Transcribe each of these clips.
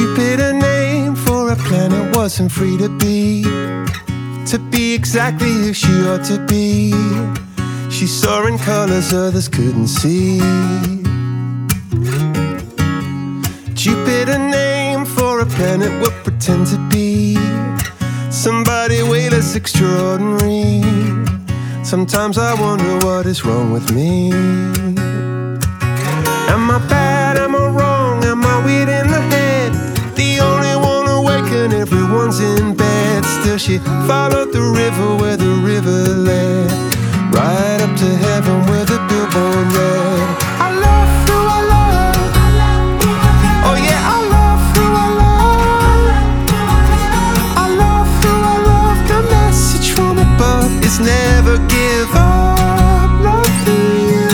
Jupiter name for a planet wasn't free to be exactly who she ought to be. She saw in colors others couldn't see. Jupiter name for a planet would pretend to be somebody way less extraordinary. Sometimes I wonder what is wrong with me. Am I bad? Am I wrong? Am I weird in the head? The only one awake and everyone's in bed. Still she followed the river where the river led, right up to heaven where the billboard read, I love who I love. Oh yeah, I love who I love. I love who I love. The message from above is never give up. Love who you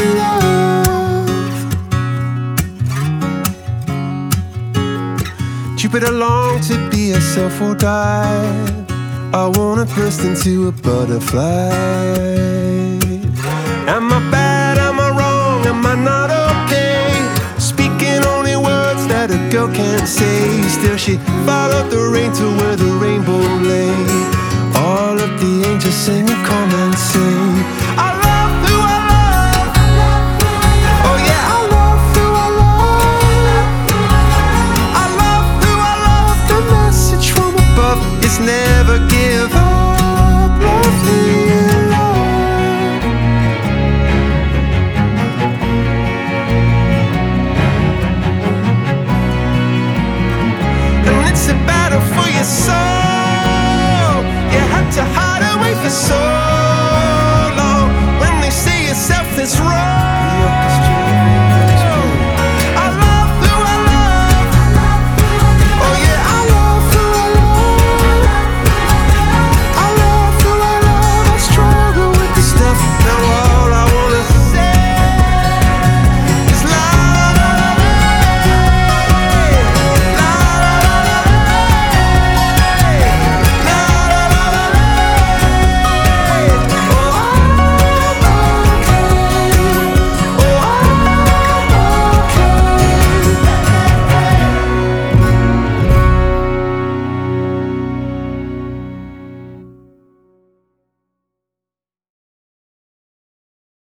love. Jupiter longed to be herself or die. I wanna burst into a butterfly. Am I bad? Am I wrong? Am I not okay? Speaking only words that a girl can't say. Still she followed the rain to where the rainbow lay. All of the angels singing, come and sing. I love who I love. Oh yeah, I love who I love. I love who I love. The message from above is never give up. Love who you love. And it's a battle for your soul. You have to hide away for so long. When they say you're self, it's wrong.